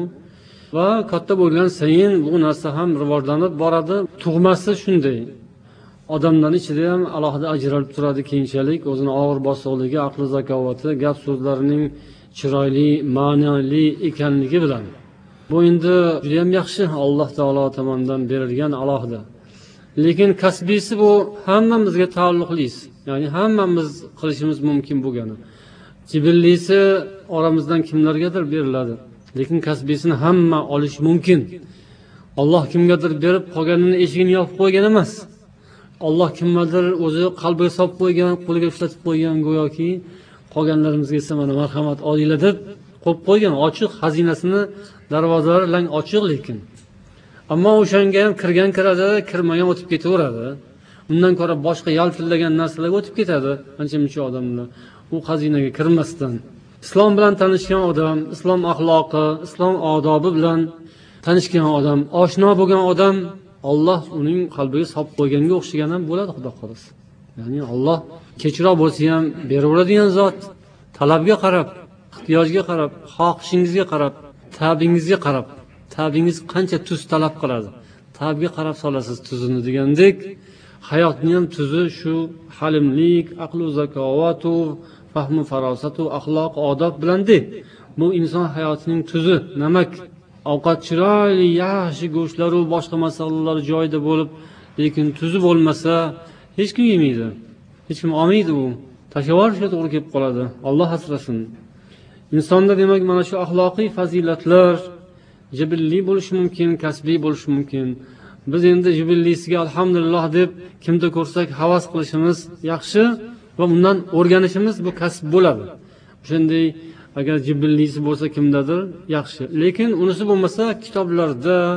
Va katta bo'lgan sayin bu narsa ham rivojlanib boradi. Tug'masi shunday. Odamlar ichida ham alohida ajralib turadi keyinchalik, o'zini og'ir bosiqligi, aqli, zakovati, gap so'zlarining chiroyli, ma'noli ekanligi bilan. Bu endi juda ham yaxshi, Alloh taolo tomonidan berilgan alohida. Lekin kasbiysi bu hammamizga taalluqli. Ya'ni hammamiz qilishimiz mumkin bo'lgani. Jibillisi oramizdan kimlargadir beriladi. Lekin kasbiysini hamma olish mumkin. Alloh kimgadir berib qolganini eshigini yopib qo'ygan emas. Alloh kimgadir o'zi qalbiga solib qo'ygan, qo'liga ushlatib qo'ygan, go'yoki qolganlarimizga esa mana marhamat olinglar deb qo'yib qo'ygan. Ochiq xazinasini darvozalari lang ochiq lekin. Ammo o'shanga ham kirgan kiradi, kirmagan o'tib ketaveradi. Undan ko'ra boshqa yaltillagan narsalarga o'tib ketadi ancha-muncha odamlar. U xazinaga kirmasdan islom bilan tanishgan odam, islom axloqi, islom odobi bilan tanishgan odam, oshno bo'lgan odam, Alloh uning qalbiga solib qo'yganga o'xshagan ham bo'ladi, xudo xolasa. Ya'ni Alloh kechroq bo'lsa ham beraveradigan zot, talabga qarab, ehtiyojga qarab, xohishingizga qarab, ta'bingizga qarab, ta'bingiz qancha tuz talab qiladi, ta'bga qarab solasiz tuzini degandek, hayotning ham tuzi shu halimlik, aql va zakovatu, fahmu farosatu, axloq, odob bilan de. Bu inson hayotining tuzi, namak, ovqat chiroyli, yaxshi go'shtlar va boshqa masalalar joyida bo'lib, lekin tuzi bo'lmasa hech kim yemaydi. Hech kim olmaydi u. Tashavorishga to'g'ri kelib qoladi. Alloh asrasin. Insonda demak mana shu axloqiy fazilatlar jibilli bo'lishi mumkin, kasbiy bo'lishi mumkin. Biz endi jibillisiga alhamdulillah deb kimda ko'rsak havas qilishimiz yaxshi va undan o'rganishimiz bu kasb bo'ladi. O'shanday agar jibillisi bo'lsa kimdadir yaxshi. Lekin unisi bo'lmasa kitoblarda,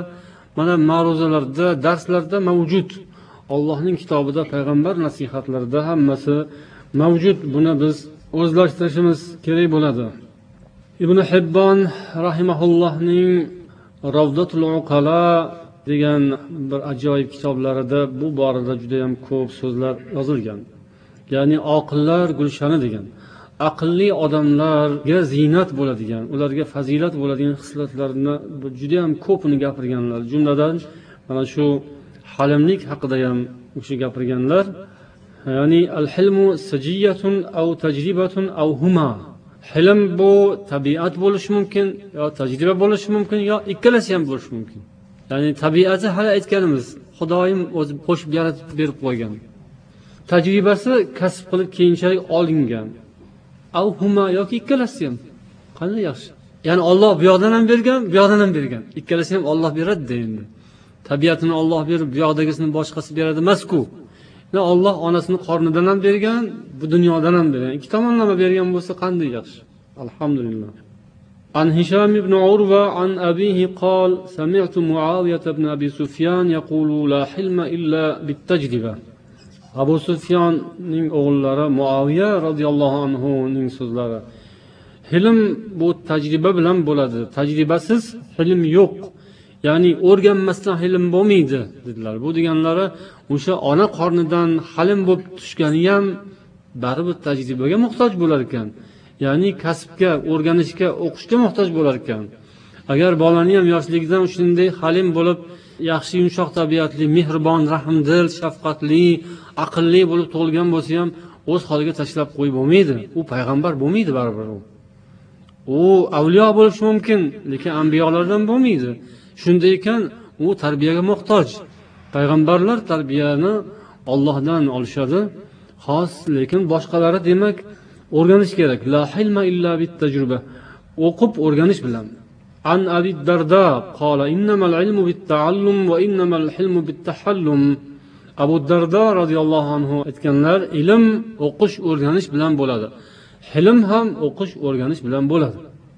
mana ma'ruzalarda, darslarda mavjud. Allohning kitobida, payg'ambar nasihatlarida hammasi mavjud. Buni biz o'zlashtirishimiz kerak bo'ladi. Ibn Hibbon rahimahullohning Ravdatul Uqala degan bir ajoyib kitoblarida bu borada juda ham ko'p so'zlar yozilgan. Ya'ni oqillar gulshani degan. Aqlli odamlarga ziynat bo'ladigan, ularga fazilat bo'ladigan xislatlarni juda ham ko'pini gapirganlar. Jumladan mana shu halimlik haqida ham o'sha gapirganlar. Ya'ni al-hilmu sajiyatun aw tajribatun aw huma. Hilm bu tabiat bo'lishi mumkin, yo tajriba bo'lishi mumkin, yo ikkalasi ham bo'lishi mumkin. Ya'ni tabiati hali aytganimiz, Xudoyim o'zi qo'shib yaratib berib qo'ygan. Tajribasi kasb qilib keyinchalik olingan. Aw huma yoki ikkalasi ham. Qanday yaxshi. Ya'ni Alloh bu yoqdan ham bergan, bu yoqdan ham bergan. Ikkalasi ham Alloh beradi endi. Tabiatini Alloh berib, bu yoqdagisini boshqasi beradi emas-ku. Alloh onasini qornidan ham bergan, bu dunyodan ham bergan. Ikki tomonlama bergan bo'lsa qanday yaxshi. Alhamdulillah. An Hisham ibn Urwa an abihi qol sami'tu Muawiyah ibn Abi Sufyan yaqulu la hilma illa bit-tajriba. Abu Sufyanning o'g'illari Muaviya radhiyallohu anhu ning so'zlari. Hilm bu tajriba bilan bo'ladi. Tajribasiz hilm yo'q. Ya'ni o'rganmasdan hilm bo'lmaydi dedilar. Bu deganlari o'sha ona qornidan halim bo'lib tushgani ham baribir tajribaga muhtoj bo'lar ekan. Ya'ni kasbga, o'rganishga, o'qishga muhtoj bo'lar ekan. Agar bolani ham yoshligidan shunday halim bo'lib, yaxshi yumshoq tabiatli, mehribon, rahmdil, shafqatli, aqlli bo'lib tug'ilgan bo'lsa ham o'z holiga tashlab qo'yib bo'lmaydi. U payg'ambar bo'lmaydi baribir u. U avliyo bo'lishi mumkin, lekin anbiyolardan bo'lmaydi. Shunday ekan, u tarbiyaga muhtoj. Payg'ambarlar tarbiyani Allohdan olishadi, xos, lekin boshqalari demak o'rganish kerak. La hilma illa bit tajriba. O'qib o'rganish bilan. An Abi Darda qala innamal ilmu bit ta'allum va innamal hilmu bit tahallum. Abu Darda radhiyallohu anhu aytganlar, ilm o'qish, o'rganish bilan bo'ladi. Hilm ham o'qish, o'rganish bilan bo'ladi.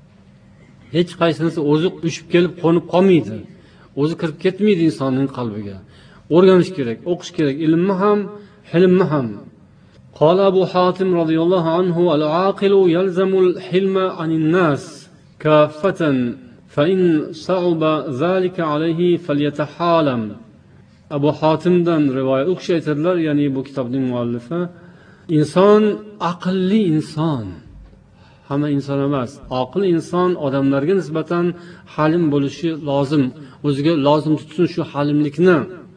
Hech qaysinisi o'zi ushib kelib qo'nib qolmaydi. O'zi kirib ketmaydi insonning qalbiga. O'rganish kerak, o'qish kerak, ilmni ham, hilmni ham. Qala Abu Hatim radhiyallohu anhu al-aqilu yalzamu al-hilma anin nas kaffatan fa in sa'aba zalika alayhi falyatahalam. Abu Hatimdan rivoyat o'qish aytadilar, ya'ni bu kitobning muallifi. Inson aqlli inson. Hamma inson emas. Aql inson odamlarga nisbatan halim bo'lishi lozim. O'ziga lozim tutsin shu halimlikni.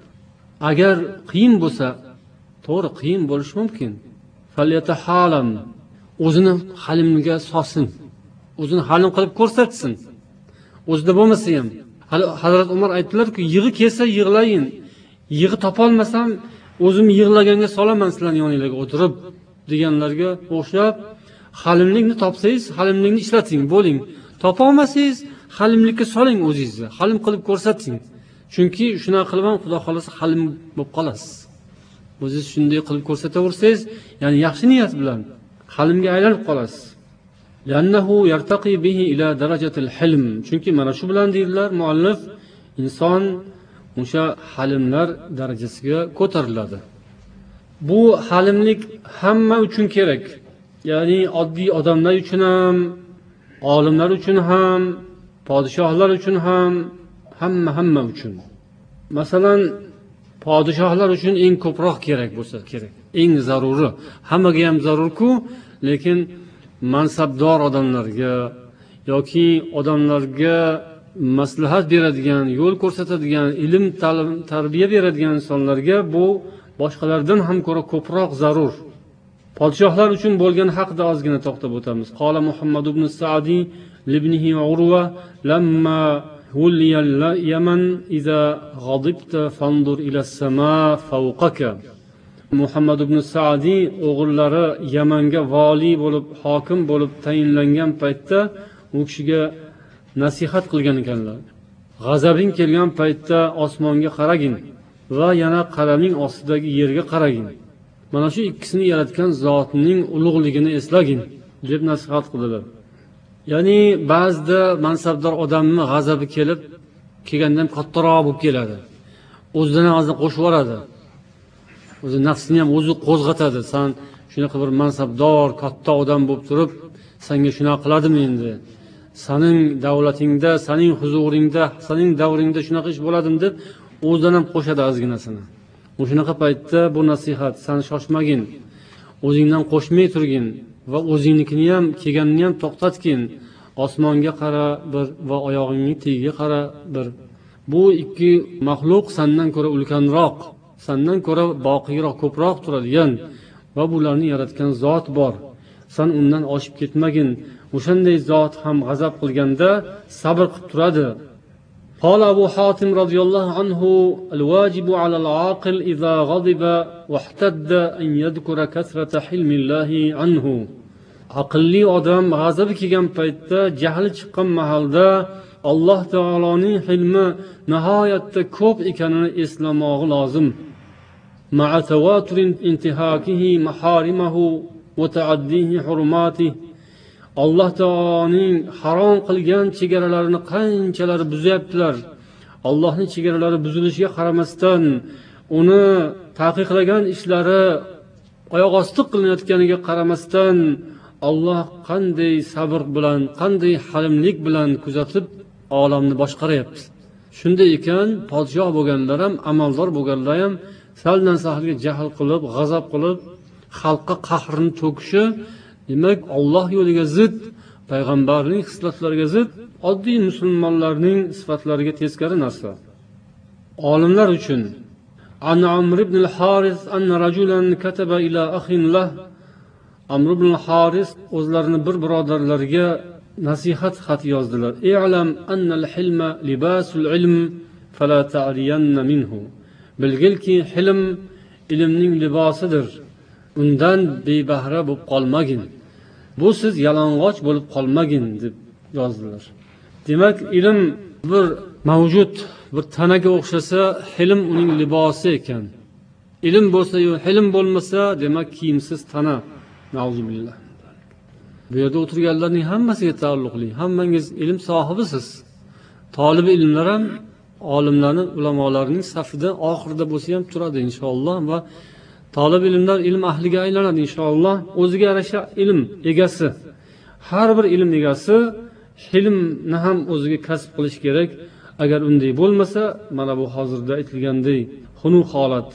Agar qiyin bo'lsa, to'g'ri qiyin bo'lishi mumkin. Falyatahalam. O'zini halimligiga sosin. O'zini halim qilib ko'rsatsin. O'zida bo'lmasa ham. Hazrat Umar aytdilar-ku, yig'i kelsa yig'layin. Yig'i topolmasam, o'zim yig'laganga solaman sizlarning yoningizga o'tirib deganlarga o'xshab, halimlikni topsangiz, halimlikni ishlating, bo'ling. Topolmasangiz, halimlikka soling o'zingizni. Halim qilib ko'rsating. Chunki shuna qilib ham Xudo xolasa halim bo'lib qolasiz. O'zingiz shunday qilib ko'rsataversangiz, ya'ni yaxshi niyat bilan halimga aylanib qolasiz. Lannahu yartaqi bihi ila darajatil hilm. Chunki mana shu bilan deydilar muallif, inson o'sha halimlar darajasiga ko'tariladi. Bu halimlik hamma uchun kerak. Ya'ni oddiy odamlar uchun ham, olimlar uchun ham, podshohlar uchun ham, hamma uchun. Masalan, podshohlar uchun eng ko'proq kerak bo'lsa kerak. Eng zaruri. Hammaga ham zarur-ku, lekin mansabdor odamlarga yoki odamlarga maslahat beradigan, yo'l ko'rsatadigan, ilm, ta'lim, tarbiya beradigan insonlarga bu boshqalardan ham ko'ra ko'proq zarur. Podshohlar uchun bo'lgan haqida ozgina to'xtab o'tamiz. Qala Muhammad ibn Sa'di libnihi Urwa lamma huliya al-Yaman idza ghadibta fanzur ila as-sama fawqaka. Muhammad ibn Sa'di o'g'illari Yamanga vali bo'lib, hokim bo'lib tayinlangan paytda u kishiga nasihat qilgan ekanlar. G'azabing kelgan paytda osmonga qaragin va yana qadaming ostidagi yerga qaragin. Mana shu ikkisini yaratgan zotning ulug'ligini eslagin deb nasihat qildilar. Ya'ni ba'zida mansabdor odamning g'azabi kelib, kelganda ham kattaroq bo'lib keladi. O'zidan o'zini qo'shib yuboradi. O'zi nafsini ham o'zi qo'zg'atadi. Sen shunaqa bir mansabdor, katta odam bo'lib turib, senga shunaqa qiladimi endi? Sening davlatingda, sening huzuringda, sening davringda shunaqa ish bo'ladimi deb o'zidan ham qo'shadi ozginasini. O'shunaqa paytda bu nasihat, sen shoshmagin. O'zingdan qo'shmay turgin va o'zingnikini ham, kelganini ham to'xtatgin. Osmonga qara bir va oyog'ingning tagiga qara bir. Bu ikki maxluq sendan ko'ra ulkanroq, sendan ko'ra boqiyroq, ko'proq turadigan va bularni yaratgan zot bor. Sen undan oshib ketmagin. O'shanday zot ham g'azab qilganda sabr qilib turadi. قال أبو حاتم رضي الله عنه الواجب على العاقل إذا غضب واحتد أن يذكر كثرة حلم الله عنه. Aqlli odam g'azabi kelgan paytda, jahli chiqqan mahalda Alloh taoloning hilmi nihoyatda ko'p ekanini eslamog'i lozim. Ma'a tawatur intihakihi maharimahu va ta'addihi hurumatihi. Alloh taoloning harom qilgan chegaralarini qanchalar buzyaptilar. Allohning chegaralari buzilishiga qaramasdan, uni taqiqlagan ishlari oyoq osti qilinayotganiga qaramasdan, Alloh qanday sabr bilan, qanday halimlik bilan kuzatib olamni boshqaryapti. Shunday ekan, podshoh bo'lganlar ham, amaldor bo'lganlar ham saldan sahlga jahl qilib, g'azab qilib, xalqqa qahrni to'kishi, demak, Alloh yo'liga zid, payg'ambarning xislatlariga zid, oddiy musulmonlarning sifatlariga teskari narsa. Olimlar uchun An Amr ibn al-Haris anna rajulan kataba ila akhin lah. Amr ibn al-Haris o'zlarini bir birodarlariga nasihat xat yozdilar. I'lam anna al-hilma libasul ilm fala ta'riyanna minhu. Bilgilki, hilm ilmning libosidir. Undan bebahra bo'lib qolmagin. Bu siz yalang'och bo'lib qolmagin deb yozdilar. Demak, ilm bir mavjud, bir tanaga o'xshasa, hilm uning libosi ekan. Ilm bo'lsa-yu, hilm bo'lmasa, demak kiyimsiz tana. Nauzubillah. Bu yerda o'tirganlarning hammasiga taalluqli. Hammangiz ilm sohibisiz. Tolibi ilmlar ham olimlarning, ulamolarning safida oxirida bo'lsa ham turadi inshaalloh va talab ilmlar ilm ahliga aylanadi inshaalloh. O'ziga yarasha ilm egasi. Har bir ilm egasi hilmni ham o'ziga kasb qilish kerak. Agar unday bo'lmasa, mana bu hozirda aytilganday xunuk holat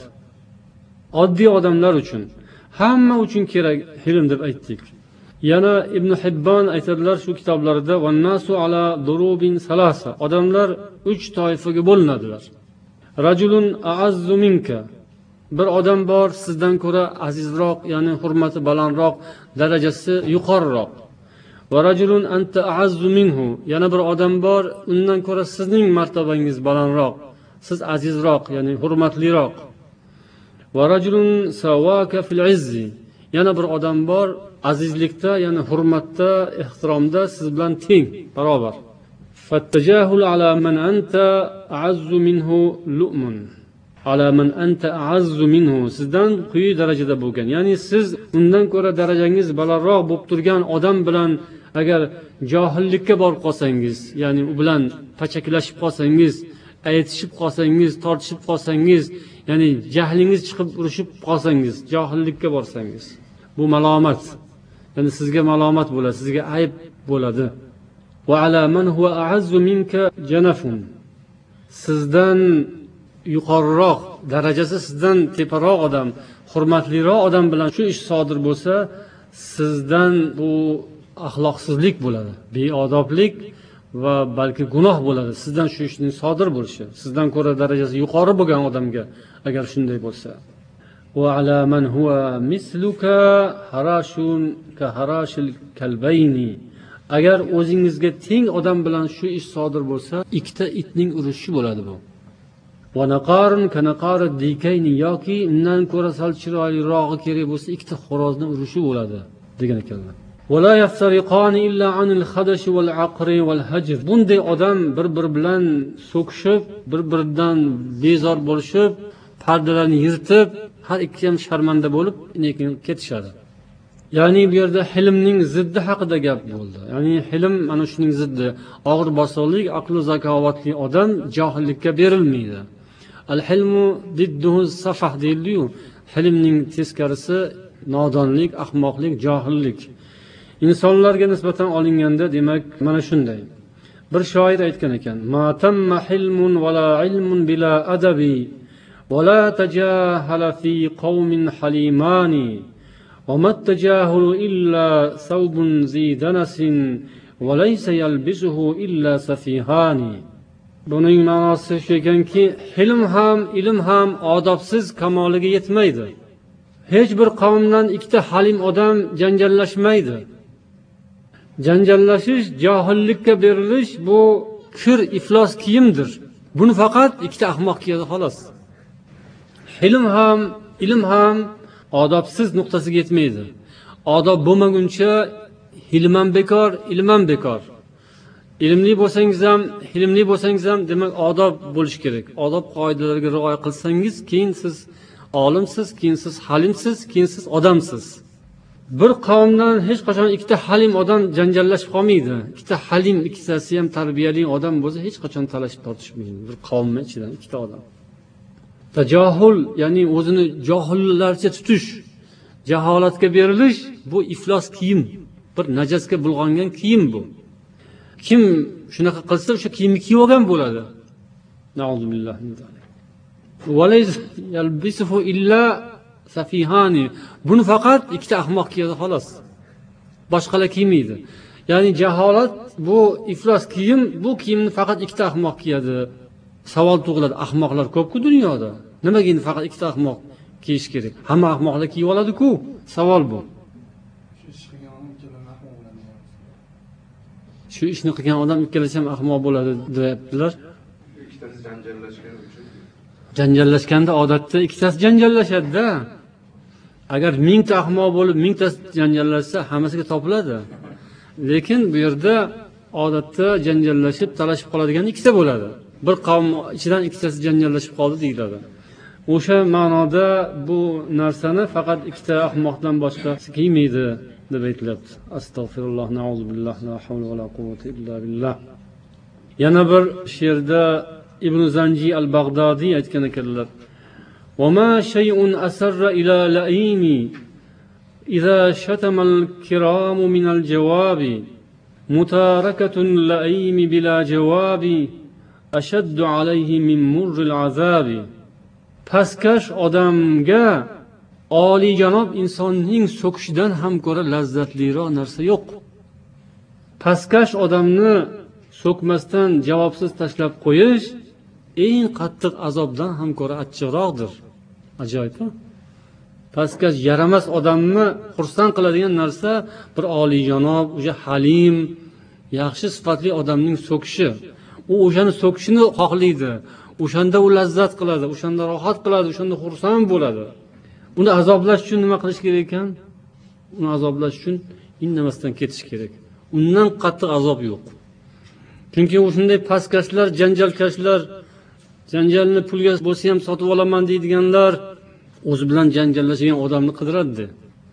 oddiy odamlar uchun, hamma uchun kerak hilm deb aytdik. Yana Ibn Hibban aytadilar shu kitoblarida, "Van-nasu ala durubin salasa." Odamlar 3 toifaga bo'linadilar. Rajulun a'azzu minka. Bir odam bor sizdan ko'ra azizroq, ya'ni hurmati balandroq, darajasi yuqoriroq. Va rajulun anta a'azzu minhu. Yana bir odam bor, undan ko'ra sizning martabangiz balandroq, siz azizroq, ya'ni hurmatliroq. Va rajulun sawaka fil izzi. Yana bir odam bor, azizlikda, ya'ni hurmatda, ehtiromda siz bilan teng, barobar. Fattajahul ala man anta a'azzu minhu lu'mun. Ala man anta a'azzu minhu. Sizdan quyi darajada bo'lgan, ya'ni siz undan ko'ra darajangiz balandroq bo'lib turgan odam bilan agar johillikka borib qolsangiz, ya'ni u bilan pachaklashib qolsangiz, aytishib qolsangiz, tortishib qolsangiz, ya'ni jahlingiz chiqib urushib qolsangiz, johillikka borsangiz, bu malomat. Ya'ni sizga malomat bo'ladi, sizga ayb bo'ladi. Va ala man huwa a'azzu minka janafun. Sizdan yuqoriroq, darajasi sizdan teparoq odam, hurmatliroq odam bilan shu ish sodir bo'lsa, sizdan bu axloqsizlik bo'ladi, beodoblik va balki gunoh bo'ladi. Sizdan shu ishning sodir bo'lishi, sizdan ko'ra darajasi yuqori bo'lgan odamga agar shunday bo'lsa. Va ala man huwa misluka harashun ka harashil kalbayni. Agar o'zingizga teng odam bilan shu ish sodir bo'lsa, ikkita itning urushi bo'ladi bu. Va naqarun ka naqari dikayni, yoki undan ko'ra sal chiroylirog'i kerak bo'lsa, ikkita xo'rozning urushi bo'ladi degan ekanlar. Va la yaftariqani illa anil khadash wal aqri wal hajr. Bunday odam bir-bir bilan so'kishib, bir-biridan bezor bo'lishib, pardalarni yirtib, har ikki ham sharmanda bo'lib, lekin ketishadi. ya'ni bu yerda hilmning ziddi haqida gap bo'ldi. Ya'ni hilm mana shuning ziddi. Og'ir bosonlik, aql va zakovatli odam johillikka berilmaydi. Al-hilmu didduhu safah deyildi-yu. Hilmning teskarisi nodonlik, ahmoqlik, johillik. Insonlarga nisbatan olinganda demak mana shunday. Bir shoir aytgan ekan: "Ma tamma hilmun va la ilmun bila adabi va la tajahala fi qaumin halimani va ma tajahulu illa thawbun zidanasin va laysa yalbisuhu illa safihani." Buning ma'nosi shu ekanki, ilm ham, ilm ham odobsiz kamoliga yetmaydi. Hech bir qavmdan ikkita halim odam janjallashmaydi. Janjallashish, johillikka berilish bu kir, iflos kiyimdir. Buni faqat ikkita ahmoq kiyadi xolos. Ilm ham odobsiz nuqtasiga yetmaydi. Odob bo'lmaguncha ilm ham bekor, ilm ham bekor. Ilmli bo'lsangiz ham demak odob bo'lish kerak. Odob qoidalariga rioya qilsangiz, keyin siz olimsiz, keyin siz halimsiz, keyin siz odamsiz. Bir qavmdan hech qachon ikkita halim odam janjallashib qolmaydi. Ikkita halim, ikkitasi ham tarbiyali odam bo'lsa, hech qachon talashib tortishmaydi. Bir qavm ichidan ikkita odam. Tajohul, ya'ni o'zini johillarcha tutish, jaholatga berilish, bu iflos kiyim, bir najasga bulg'angan kiyim bu. Kim shunaqa qilsa, o'sha kiyimni kiyib olgan bo'ladi. Na'uzubillah min zalik. Walayz yalbisuhu illa safihani. Buni faqat ikkita ahmoq kiyadi xolos. Boshqalar kiymaydi. Ya'ni jaholat bu iflos kiyim, bu kiyimni faqat ikkita ahmoq kiyadi. Savol tug'iladi, ahmoqlar ko'p-ku dunyoda. Nimaga endi faqat ikkita ahmoq kiyish kerak? Hamma ahmoqlar kiyib oladi-ku. Savol bu. Shu ishni qilgan odam ikkalasi ham ahmoq bo'ladi deyaptilar. Ikkitasi janjallashgan uchun. Janjallashganda odatda ikkitasi janjallashadi-da. Agar 1000 ta ahmoq bo'lib 1000 ta janjallashsa, hammasiga topiladi. Lekin bu yerda odatda janjallashib, talashib qoladigan ikkita bo'ladi. Bir qavm ichidan ikkitasi janjallashib qoldi deyiladi. O'sha ma'noda bu narsani faqat ikkita ahmoqdan boshqa kiymaydi deb aytilyapti. Astagfirulloh, na'uzubillah, la havla va la quvvata illa billah. Yana bir she'rda Ibn Zanji al-Baghdadi aytgan ekanlar: "Va ma shay'un asarra ila la'imi idza shatama al-kiram min al-jawabi mutarakatun la'imi bila jawabi ashaddu alayhi min murr al-azabi." Pastkash odamga oliyjanob insonning so'kishidan ham ko'ra lazzatliroq narsa yo'q. Pastkash odamni so'kmasdan javobsiz tashlab qo'yish eng qattiq azobdan ham ko'ra achchiqroqdir. Ajoyib. Pastkash yaramas odamni xursand qiladigan narsa bir oliyjanob, o'sha halim, yaxshi sifatli odamning so'kishi. U o'shani so'kishini xohlaydi. O'shanda u lazzat qiladi, o'shanda rohat qiladi, o'shanda xursand bo'ladi. Uni azoblash uchun nima qilish kerak ekan? Uni azoblash uchun indamasdan ketish kerak. Undan qattiq azob yo'q. Chunki o'shunday pastkashlar, janjalkashlar, janjalni pulga bo'lsa ham sotib olaman deydiganlar o'zi bilan janjallashgan odamni qidiradi.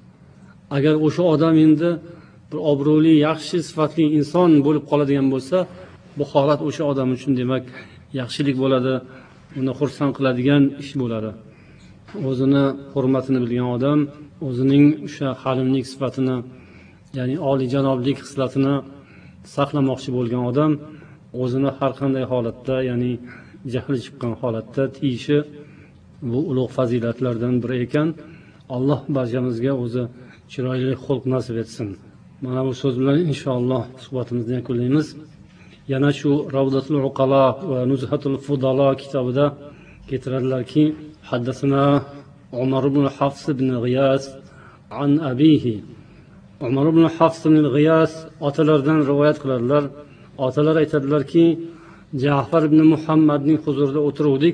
Agar o'sha odam endi bir obro'li, yaxshi sifatli inson bo'lib qoladigan bo'lsa, bu holat o'sha odam uchun demak yaxshilik bo'ladi, uni xursand qiladigan ish bo'ladi. O'zini hurmatini bilgan odam, o'zining o'sha halimlik sifatini, ya'ni olijanoblik xislatini saqlamoqchi bo'lgan odam o'zini har qanday holatda, ya'ni jahli chiqqan holatda tiyishi bu ulug' fazilatlardan biri ekan. Alloh barchamizga o'zi chiroyli xulq nasib etsin. Mana bu so'z bilan inshaalloh suhbatimizni yakunlaymiz. Yana shu Ravdatul Uqala va Nuzhatul Fudala kitobida keltiradilarki, haddasana Umar ibn Hafs ibn G'iyas an abihi. Umar ibn Hafs ibn G'iyas otalaridan rivoyat qiladilar. Otalar aytadilarki, Ja'far ibn Muhammadning huzurida o'tiruvdik.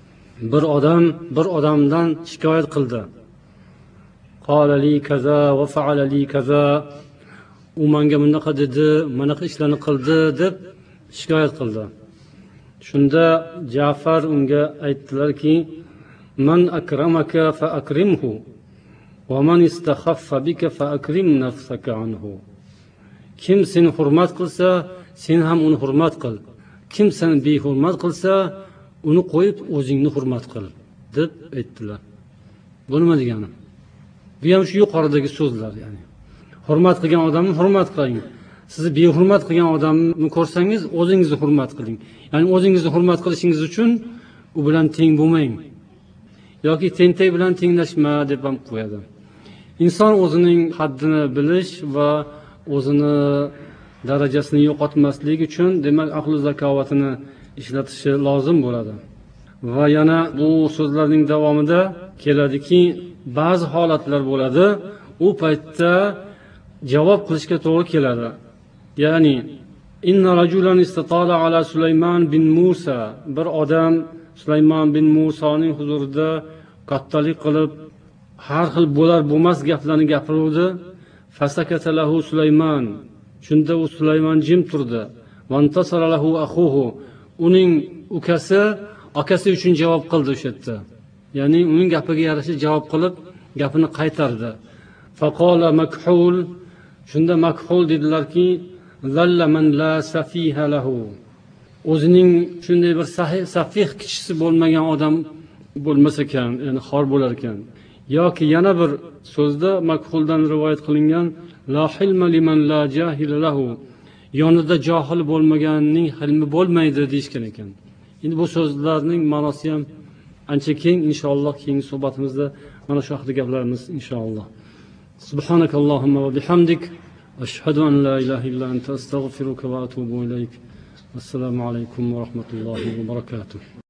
Bir odamdan shikoyat qildi. Qala li kaza va fa'ala li kaza. U menga bunaqa dedi, mana ishlarni qildi deb shikoyat qildi. Shunda Ja'far unga aytdilarki, "Man akramaka fa akrimhu." وَمَنْ اسْتَخَفَّ بِكَ فَأَكْرِمْ نَفْسَكَ عَنْهُ. Kim seni hurmat qilsa, sen ham uni hurmat qil. Kim seni behurmat qilsa, uni qo'yib o'zingni hurmat qil, deb aytdilar. Bu nima degani? Bu ham shu yuqoridagi so'zlar, ya'ni. Hurmat qilgan odamni hurmat qiling. Sizni behurmat qilgan odamni ko'rsangiz, o'zingizni hurmat qiling. Ya'ni o'zingizni hurmat qilishingiz uchun u bilan teng bo'lmang. Yoki tentak bilan tenglashma deb ham qo'yadi. Inson o'zining haddini bilish va o'zini darajasini yo'qotmaslik uchun, demak, aql zakovatini ishlatishi lozim bo'ladi. Va yana bu so'zlarning davomida keladiki, ba'zi holatlar bo'ladi, u paytda javob qilishga to'g'ri keladi. Ya'ni inna rajulan istatala ala Sulaymon bin Musa, bir odam Sulaymon bin Musoning huzurida kattalik qilib har xil bo'lar bo'lmas gaplarni gapiruvdi. Fasakata lahu Sulaymon, shunda u Sulaymon jim turdi. Vantasara lahu akhuhu, uning ukasi akasi uchun javob qildi o'sha yerda. Ya'ni uning gapiga yarasha javob qilib gapini qaytardi. Faqala makhul, shunda makhul dedilarki, zalla man la safiha lahu, o'zining shunday bir safih kishisi bo'lmagan odam bo'lmasa ekan, ya'ni xor bo'lar ekan. Yoki yana bir so'zda makhuldan rivoyat qilingan, la hilma liman la jahil lahu, yonida johil bo'lmaganning hilmi bo'lmaydi deyishgan ekan. Endi bu so'zlarning ma'nosi ham ancha keng, inshaalloh keyingi suhbatimizda mana shu haqida gaplaramiz inshaalloh. Subhanakallohumma va bihamdik, ashhadu an la ilaha illa anta astaghfiruka va atubu ilayk. Assalomu alaykum va rahmatullohi va barakatuh.